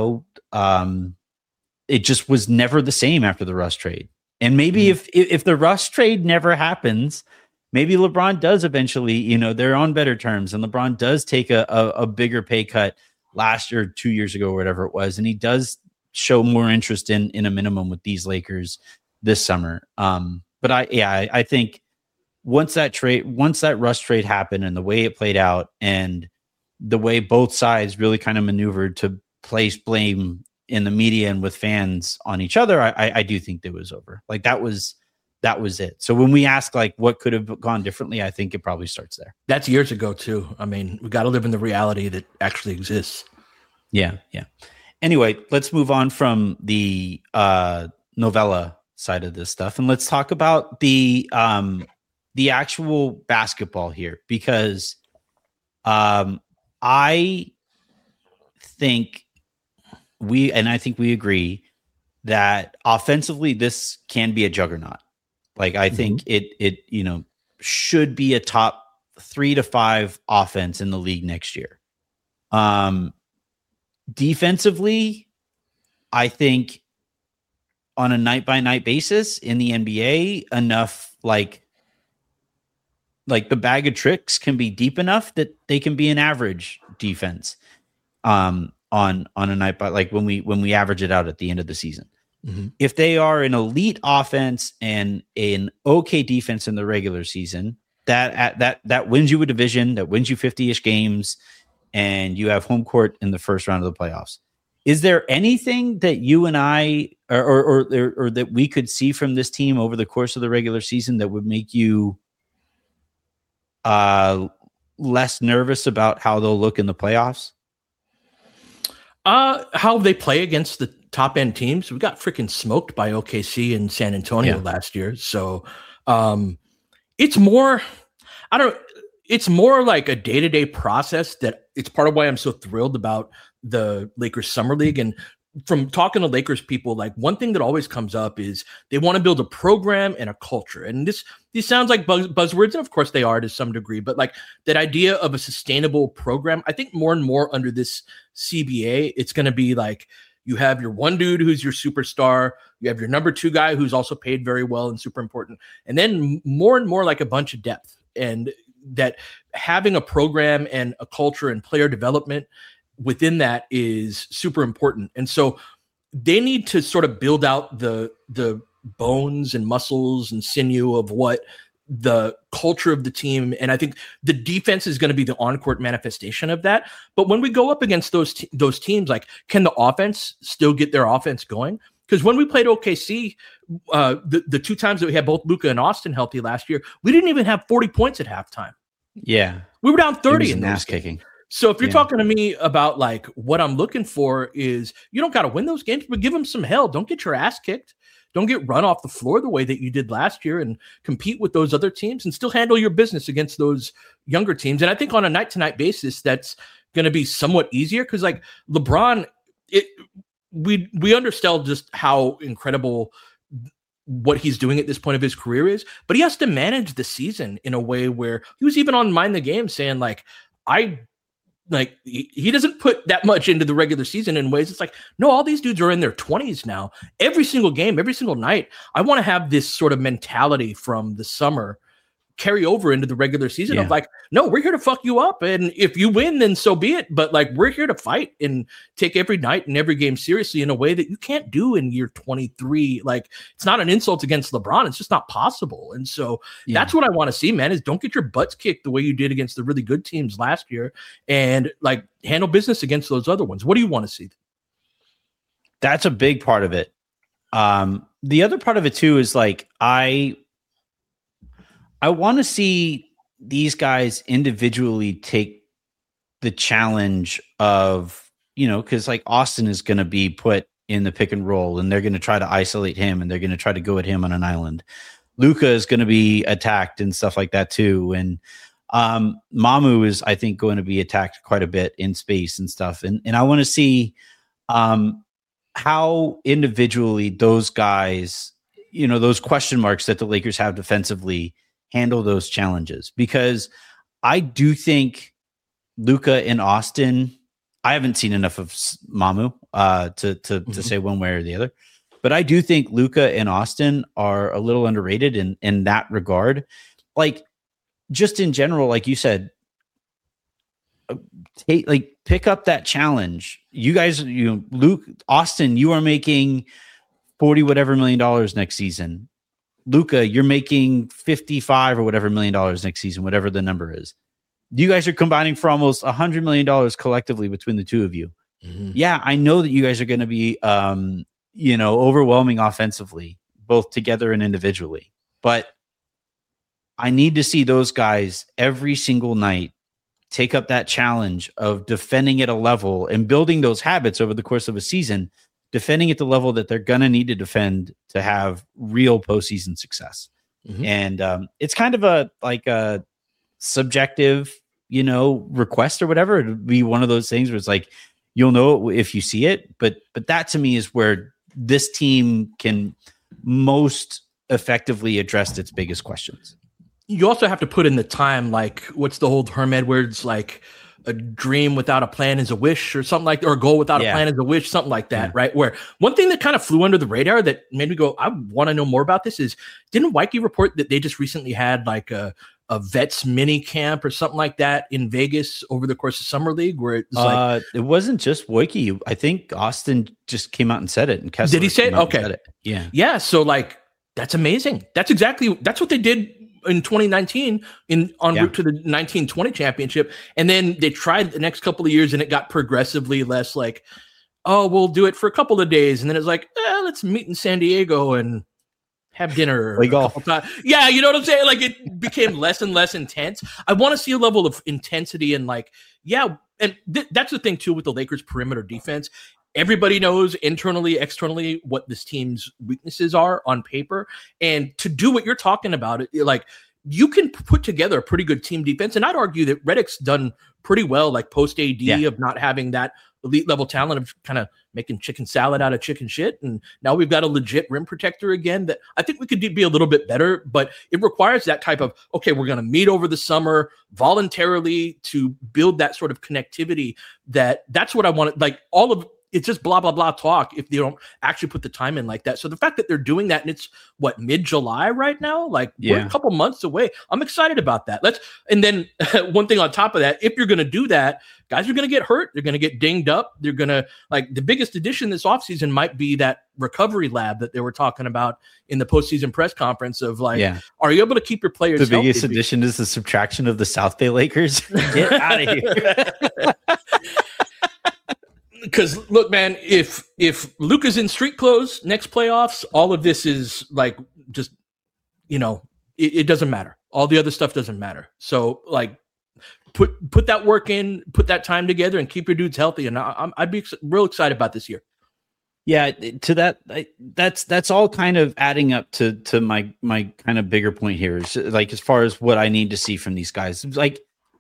just was never the same after the Russ trade. And maybe if the Russ trade never happens, maybe LeBron does eventually, they're on better terms, and LeBron does take a bigger pay cut last year, 2 years ago, or whatever it was, and he does show more interest in a minimum with these Lakers this summer. But I think once that Russ trade happened and the way it played out and the way both sides really kind of maneuvered to place blame in the media and with fans on each other, I do think it was over. Like that was it. So when we ask like what could have gone differently, I think it probably starts there. That's years ago too. I mean, we got to live in the reality that actually exists. Yeah. Anyway, let's move on from the novella side of this stuff, and let's talk about the the actual basketball here, because I think I think we agree that offensively this can be a juggernaut. Like I think it should be a top 3 to 5 offense in the league next year. Defensively, I think on a night by night basis in the NBA, enough like the bag of tricks can be deep enough that they can be an average defense on a night by, like when we average it out at the end of the season. If they are an elite offense and an okay defense in the regular season, that wins you a division, that wins you 50-ish games, and you have home court in the first round of the playoffs. Is there anything that you and I or that we could see from this team over the course of the regular season that would make you less nervous about how they'll look in the playoffs? How they play against the top end teams. We got freaking smoked by OKC and San Antonio last year. So it's more like a day-to-day process that it's part of why I'm so thrilled about the Lakers Summer League. And from talking to Lakers people, like one thing that always comes up is they want to build a program and a culture. And these sounds like buzzwords, and of course they are to some degree, but like that idea of a sustainable program, I think more and more under this CBA, it's going to be like you have your one dude who's your superstar, you have your number 2 guy who's also paid very well and super important, and then more and more like a bunch of depth. And that having a program and a culture and player development within that is super important. And so they need to sort of build out the bones and muscles and sinew of what the culture of the team. And I think the defense is going to be the on-court manifestation of that. But when we go up against those teams, like, can the offense still get their offense going? Because when we played OKC, the 2 times that we had both Luka and Austin healthy last year, we didn't even have 40 points at halftime. Yeah. We were down 30 in ass kicking. So if you're talking to me about like what I'm looking for is you don't got to win those games, but give them some hell. Don't get your ass kicked. Don't get run off the floor the way that you did last year, and compete with those other teams and still handle your business against those younger teams. And I think on a night-to-night basis, that's going to be somewhat easier because like LeBron, we understand just how incredible what he's doing at this point of his career is, but he has to manage the season in a way where he was even on Mind the Game saying like, he doesn't put that much into the regular season in ways. It's like, no, all these dudes are in their 20s now. Every single game, every single night, I want to have this sort of mentality from the summer carry over into the regular season of like, no, we're here to fuck you up. And if you win, then so be it. But like, we're here to fight and take every night and every game seriously in a way that you can't do in year 23. Like, it's not an insult against LeBron. It's just not possible. And so that's what I want to see, man, is don't get your butts kicked the way you did against the really good teams last year and like handle business against those other ones. What do you want to see? That's a big part of it. The other part of it too is like, I want to see these guys individually take the challenge of, because like Austin is going to be put in the pick and roll and they're going to try to isolate him and they're going to try to go at him on an island. Luka is going to be attacked and stuff like that too. And Mamu is, I think, going to be attacked quite a bit in space and stuff. And I want to see how individually those guys, those question marks that the Lakers have defensively handle those challenges, because I do think Luka and Austin, I haven't seen enough of Mamu to say one way or the other, but I do think Luka and Austin are a little underrated in that regard. Like, just in general, like you said, pick up that challenge. You guys, Luke, Austin, you are making $40 whatever million next season. Luka, you're making $55 or whatever million next season, whatever the number is. You guys are combining for almost $100 million collectively between the two of you. Mm-hmm. Yeah, I know that you guys are going to be, overwhelming offensively, both together and individually. But I need to see those guys every single night take up that challenge of defending at a level and building those habits over the course of a season, defending at the level that they're going to need to defend to have real postseason success. And it's kind of a subjective, request or whatever. It'd be one of those things where it's like, you'll know it if you see it. But that to me is where this team can most effectively address its biggest questions. You also have to put in the time, like, what's the old Herm Edwards, like, a dream without a plan is a wish, or something like that, or a goal without a plan is a wish, something like that, right? Where one thing that kind of flew under the radar that made me go, I want to know more about this is, didn't Weike report that they just recently had like a vets mini camp or something like that in Vegas over the course of Summer League, where it was it wasn't just Weike. I think Austin just came out and said it. And Kessler did he say it? Okay. Yeah. So like, that's amazing. That's what they did in 2019 en route to the 1920 championship. And then they tried the next couple of years and it got progressively less like, oh, we'll do it for a couple of days. And then it's like, let's meet in San Diego and have dinner. Play golf. Yeah. You know what I'm saying? Like, it became less and less intense. I want to see a level of intensity and like, and that's the thing too with the Lakers perimeter defense. Everybody knows internally, externally what this team's weaknesses are on paper. And to do what you're talking about, like, you can put together a pretty good team defense. And I'd argue that Redick's done pretty well, like post AD of not having that elite level talent of kind of making chicken salad out of chicken shit. And now we've got a legit rim protector again that I think we could be a little bit better, but it requires that type of, okay, we're going to meet over the summer voluntarily to build that sort of connectivity. That's what I want. Like, all of it's just blah, blah, blah talk if they don't actually put the time in like that. So the fact that they're doing that, and it's mid-July right now, like we're a couple months away. I'm excited about that. And then one thing on top of that, if you're going to do that, guys are going to get hurt. They're going to get dinged up. They're going to, like, the biggest addition this offseason might be that recovery lab that they were talking about in the postseason press conference of like, are you able to keep your players The biggest addition is the subtraction of the South Bay Lakers. Get out of here. Because look, man, if Luka's in street clothes next playoffs, all of this is like, just, it doesn't matter. All the other stuff doesn't matter. So like, put that work in, put that time together, and keep your dudes healthy. And I'd be real excited about this year. Yeah, to that, that's all kind of adding up to my kind of bigger point here is like, as far as what I need to see from these guys, like,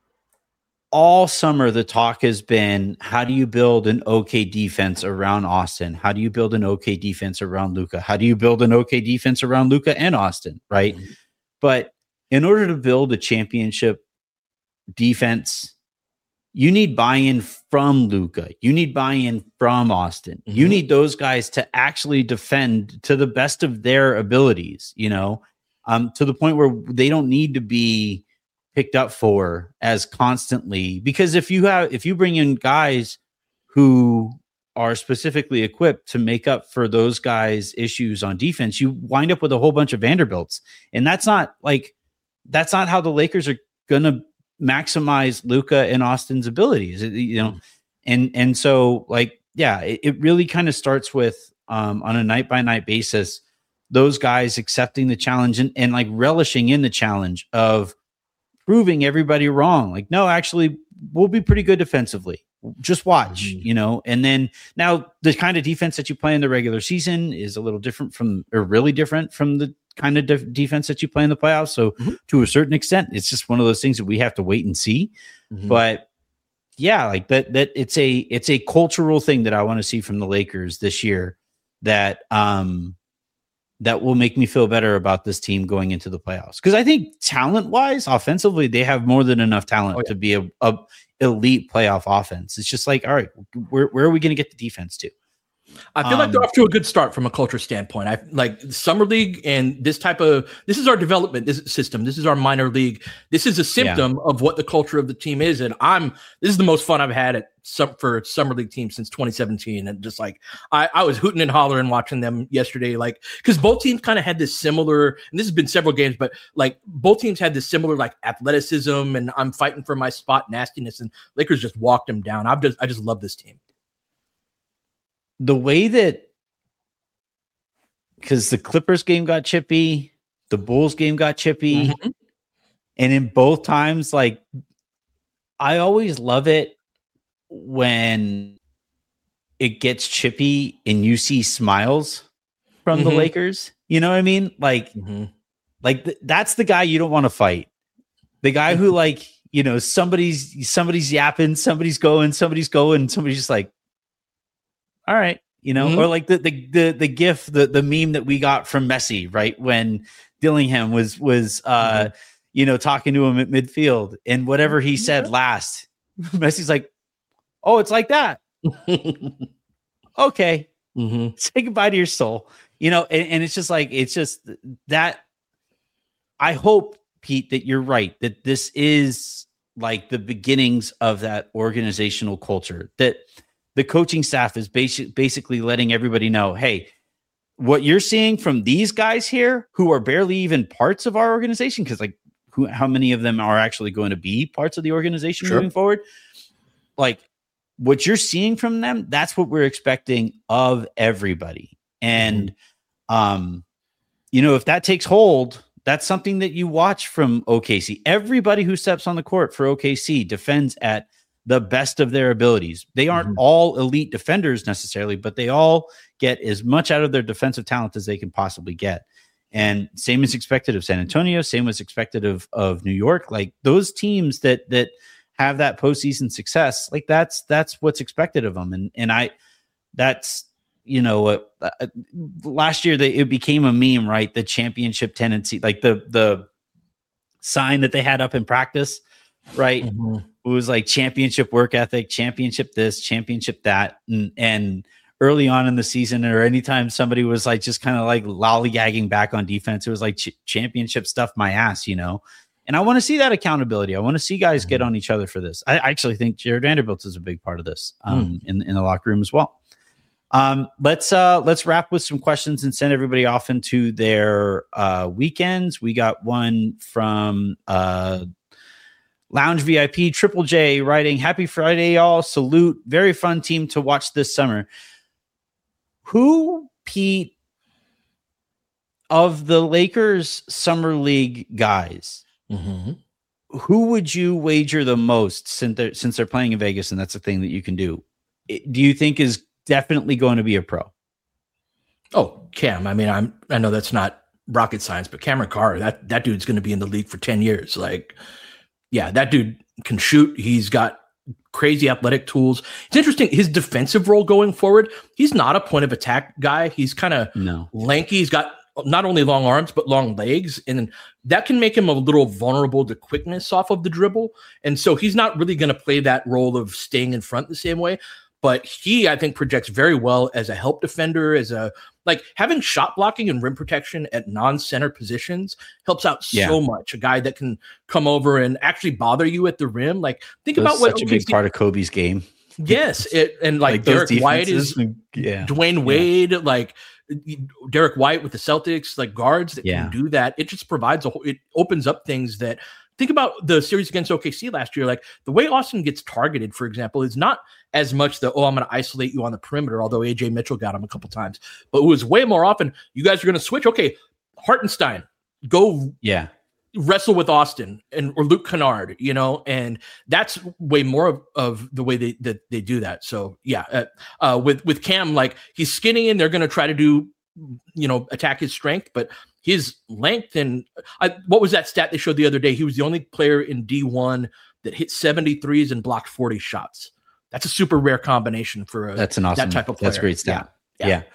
all summer, the talk has been, how do you build an okay defense around Austin? How do you build an okay defense around Luka? How do you build an okay defense around Luka and Austin? Right. Mm-hmm. But in order to build a championship defense, you need buy-in from Luka. You need buy-in from Austin. Mm-hmm. You need those guys to actually defend to the best of their abilities, to the point where they don't need to be picked up for as constantly, because if you bring in guys who are specifically equipped to make up for those guys' issues on defense, you wind up with a whole bunch of Vanderbilts. And that's not how the Lakers are going to maximize Luka and Austin's abilities, and so like, it really kind of starts with, on a night by night basis, those guys accepting the challenge and like relishing in the challenge of proving everybody wrong. Like, no, actually, we'll be pretty good defensively. Just watch, and then now the kind of defense that you play in the regular season is a little different really different from the kind of defense that you play in the playoffs. So to a certain extent, it's just one of those things that we have to wait and see. But yeah, like that it's a cultural thing that I want to see from the Lakers this year that will make me feel better about this team going into the playoffs. Because I think talent-wise, offensively, they have more than enough talent to be a elite playoff offense. It's just like, all right, where are we going to get the defense to? I feel like they're off to a good start from a culture standpoint. I like Summer League and this is our development system. This is our minor league. This is a symptom of what the culture of the team is. And this is the most fun I've had for Summer League teams since 2017. And just like, I was hooting and hollering watching them yesterday, like, because both teams kind of had this similar, and this has been several games, but like both teams had this similar like athleticism and I'm fighting for my spot nastiness, and Lakers just walked them down. I just love this team. The way that, because the Clippers game got chippy, the Bulls game got chippy, and in both times, like, I always love it when it gets chippy and you see smiles from the Lakers. You know what I mean? Like, Like that's the guy you don't want to fight. The guy who like, somebody's yapping, somebody's going, somebody's just like, all right, or like the gif, the meme that we got from Messi, right? When Dillingham was talking to him at midfield, and whatever he said last, Messi's like, oh, it's like that. Okay. Say goodbye to your soul. And it's just that. I hope, Pete, that you're right, that this is like the beginnings of that organizational culture, that the coaching staff is basically letting everybody know, hey, what you're seeing from these guys here who are barely even parts of our organization, because like how many of them are actually going to be parts of the organization moving forward? Like what you're seeing from them, that's what we're expecting of everybody. And, if that takes hold, that's something that you watch from OKC. Everybody who steps on the court for OKC defends at the best of their abilities. They aren't all elite defenders necessarily, but they all get as much out of their defensive talent as they can possibly get. And same is expected of San Antonio. Same was expected of New York. Like those teams that have that postseason success, like that's what's expected of them. Last year it became a meme, right? The championship tendency, like the sign that they had up in practice, right? It was like championship work ethic, championship this, championship that. And early on in the season, or anytime somebody was like just kind of like lollygagging back on defense, it was like championship stuff my ass, And I want to see that accountability. I want to see guys get on each other for this. I actually think Jared Vanderbilt is a big part of this in the locker room as well. Let's wrap with some questions and send everybody off into their weekends. We got one from Lounge VIP Triple J writing, "Happy Friday, y'all. Salute. Very fun team to watch this summer." Who, Pete, of the Lakers Summer League guys, who would you wager the most since they're playing in Vegas and that's a thing that you can do? Do you think is definitely going to be a pro? Oh, Cam. I mean, I know that's not rocket science, but Cameron Carr, that dude's going to be in the league for 10 years. Like, yeah, that dude can shoot. He's got crazy athletic tools. It's interesting. His defensive role going forward, he's not a point of attack guy. He's kind of lanky. He's got not only long arms, but long legs. And that can make him a little vulnerable to quickness off of the dribble. And so he's not really going to play that role of staying in front the same way. But he, I think, projects very well as a help defender, having shot blocking and rim protection at non-center positions helps out so much. A guy that can come over and actually bother you at the rim. Like, think about what such a big part of Kobe's game. Yes, Derek White is Dwayne Wade, like Derek White with the Celtics, like guards that can do that. It just provides it opens up things that. Think about the series against OKC last year. Like the way Austin gets targeted, for example, is not as much I'm going to isolate you on the perimeter, although AJ Mitchell got him a couple times. But it was way more often, you guys are going to switch. Okay, Hartenstein, go wrestle with Austin or Luke Kennard, and that's way more of the way they do that. So with Cam, like he's skinny and they're going to try to do, attack his strength, but his length and what was that stat they showed the other day? He was the only player in D1 that hit 73s and blocked 40 shots. That's a super rare combination for that type of player. That's a great stat. Yeah.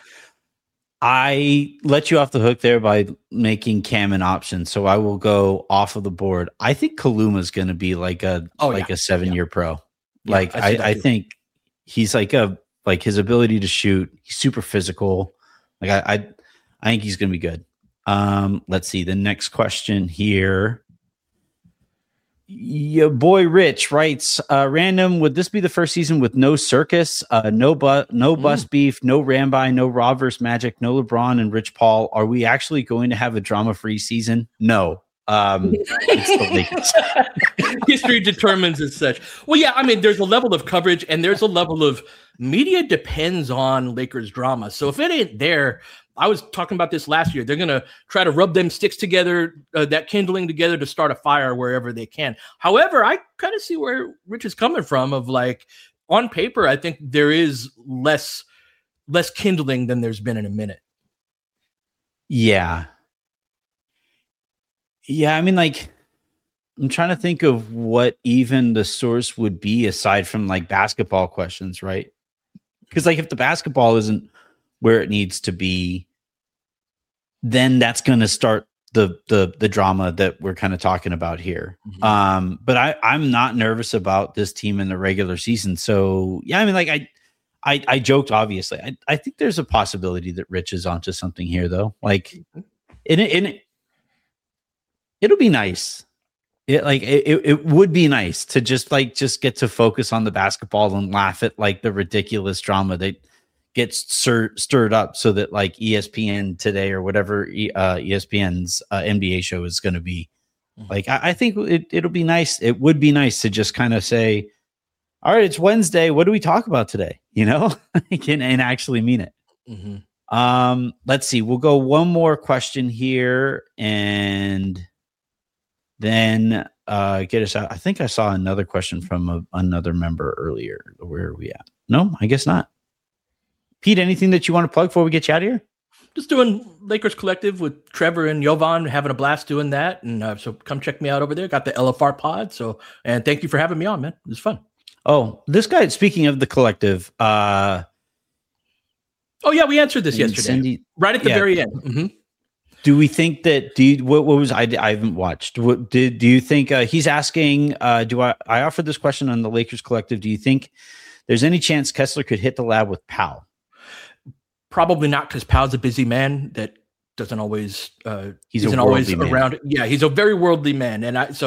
I let you off the hook there by making Cam an option, so I will go off of the board. I think Kaluma's going to be like a 7-year pro. Like I think he's like his ability to shoot. He's super physical. Like I think he's going to be good. Let's see the next question here. Your boy Rich writes, random, would this be the first season with no circus, no bus beef, no Ramby, no Rob vs. Magic, no LeBron and Rich Paul? Are we actually going to have a drama-free season? No. It's the Lakers. History determines as such. Well, yeah, I mean, there's a level of coverage and there's a level of media depends on Lakers drama. So if it ain't there, I was talking about this last year. They're going to try to rub them sticks together, that kindling together to start a fire wherever they can. However, I kind of see where Rich is coming from of like on paper, I think there is less kindling than there's been in a minute. Yeah. Yeah, I mean, like, I'm trying to think of what even the source would be aside from like basketball questions, right? Because like if the basketball isn't where it needs to be, then that's going to start the drama that we're kind of talking about here. But I'm not nervous about this team in the regular season. So yeah, I mean, like I joked, obviously. I think there's a possibility that Rich is onto something here, though. Like, it'll be nice. It would be nice to just get to focus on the basketball and laugh at like the ridiculous drama that gets stirred up, so that like ESPN today or whatever ESPN's NBA show is going to be. Like, I think it'll be nice. It would be nice to just kind of say, all right, it's Wednesday. What do we talk about today? You know, and actually mean it. Let's see. We'll go one more question here and then get us out. I think I saw another question from another member earlier. Where are we at? No, I guess not. Pete, anything that you want to plug before we get you out of here? Just doing Lakers Collective with Trevor and Jovan, having a blast doing that. And so come check me out over there. Got the LFR pod. So, and thank you for having me on, man. It was fun. Oh, this guy, speaking of the collective. Oh, yeah, we answered this yesterday. Cindy, right at the very end. Do we think that, what was, I haven't watched. What do you think, he's asking, I offered this question on the Lakers Collective. Do you think there's any chance Kessler could hit the lab with Powell? Probably not, because Powell's a busy man that doesn't always isn't always around. Yeah, he's a very worldly man,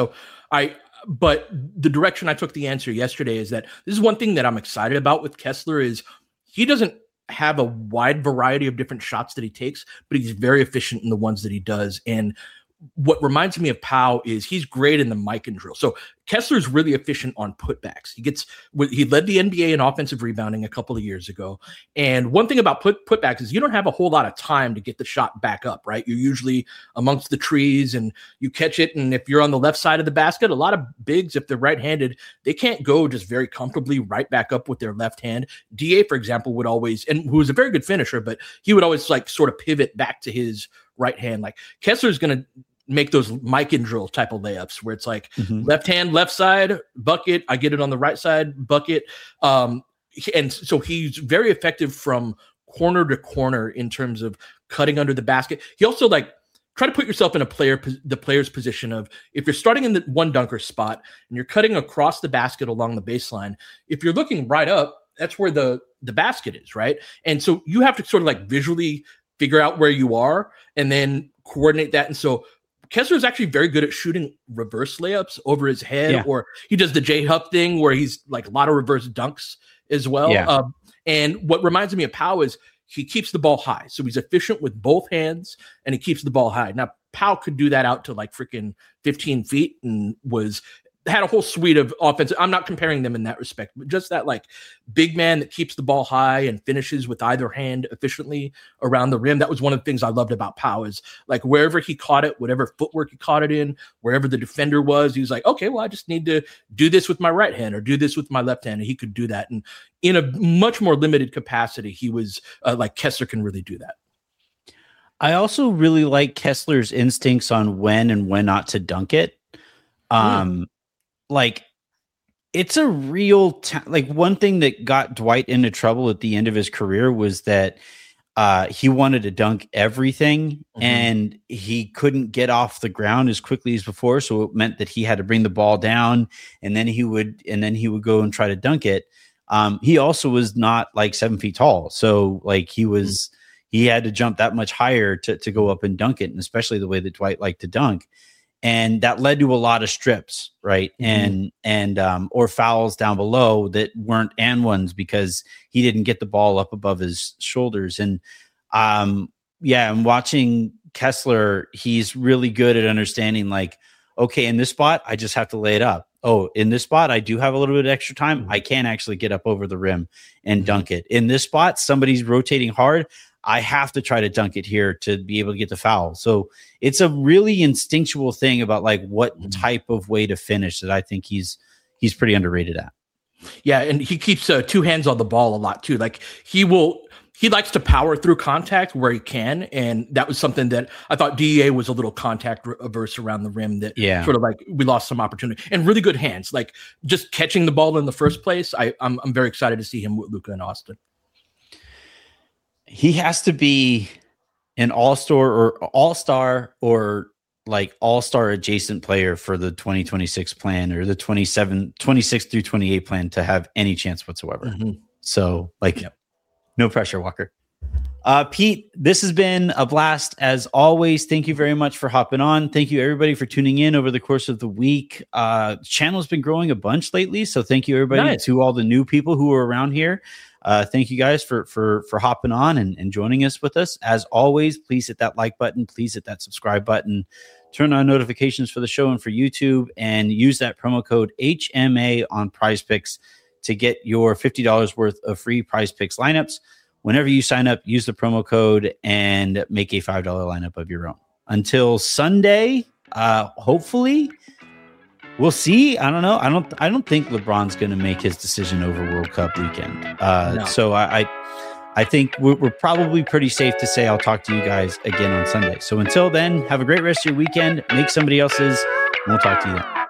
but the direction I took the answer yesterday is that this is one thing that I'm excited about with Kessler is he doesn't have a wide variety of different shots that he takes, but he's very efficient in the ones that he does. And what reminds me of Powell is he's great in the mic and drill. So Kessler's really efficient on putbacks. He led the NBA in offensive rebounding a couple of years ago. And one thing about putbacks is you don't have a whole lot of time to get the shot back up, right? You're usually amongst the trees and you catch it. And if you're on the left side of the basket, a lot of bigs, if they're right-handed, they can't go just very comfortably right back up with their left hand. DA, for example, would always, and who was a very good finisher, but he would always like sort of pivot back to his right hand. Like Kessler's going to make those mic and drill type of layups where it's like left hand, left side, bucket. I get it on the right side, bucket. And so he's very effective from corner to corner in terms of cutting under the basket. He also try to put yourself in the player's position of, if you're starting in the one dunker spot and you're cutting across the basket along the baseline, if you're looking right up, that's where the basket is, right? And so you have to sort of visually figure out where you are and then coordinate that. And so Kessler is actually very good at shooting reverse layups over his head, or he does the J Huff thing where he's a lot of reverse dunks as well. Yeah. And what reminds me of Powell is he keeps the ball high. So he's efficient with both hands and he keeps the ball high. Now, Powell could do that out to freaking 15 feet and had a whole suite of offense. I'm not comparing them in that respect, but just that big man that keeps the ball high and finishes with either hand efficiently around the rim. That was one of the things I loved about Powell is wherever he caught it, whatever footwork he caught it in, wherever the defender was, he was like, okay, well, I just need to do this with my right hand or do this with my left hand. And he could do that. And in a much more limited capacity, he was Kessler can really do that. I also really like Kessler's instincts on when and when not to dunk it. It's a real one thing that got Dwight into trouble at the end of his career was that he wanted to dunk everything and he couldn't get off the ground as quickly as before. So it meant that he had to bring the ball down and then he would go and try to dunk it. He also was not 7 feet tall. So he had to jump that much higher to go up and dunk it. And especially the way that Dwight liked to dunk. And that led to a lot of strips, right? And or fouls down below that weren't and ones because he didn't get the ball up above his shoulders. And I'm watching Kessler. He's really good at understanding okay, in this spot, I just have to lay it up. Oh, in this spot, I do have a little bit of extra time. I can actually get up over the rim and dunk it. In this spot, somebody's rotating hard. I have to try to dunk it here to be able to get the foul. So it's a really instinctual thing about what type of way to finish that I think he's pretty underrated at. Yeah. And he keeps two hands on the ball a lot too. he likes to power through contact where he can. And that was something that I thought DEA was a little contact averse around the rim that sort of like we lost some opportunity, and really good hands, like just catching the ball in the first place. I'm very excited to see him with Luka and Austin. He has to be an all-star or like all-star adjacent player for the 2026 plan or the 26 through 28 plan to have any chance whatsoever. So like, no pressure, Walker. Pete, this has been a blast as always. Thank you very much for hopping on. Thank you everybody for tuning in over the course of the week. Channel's been growing a bunch lately, so thank you everybody to all the new people who are around here. Thank you guys for hopping on and joining us with us. As always, please hit that like button. Please hit that subscribe button. Turn on notifications for the show and for YouTube, and use that promo code HMA on Prize Picks to get your $50 worth of free Prize Picks lineups. Whenever you sign up, use the promo code and make a $5 lineup of your own. Until Sunday, hopefully. We'll see. I don't know. I don't think LeBron's going to make his decision over World Cup weekend. No. So I think we're probably pretty safe to say I'll talk to you guys again on Sunday. So until then, have a great rest of your weekend. Make somebody else's, and we'll talk to you then.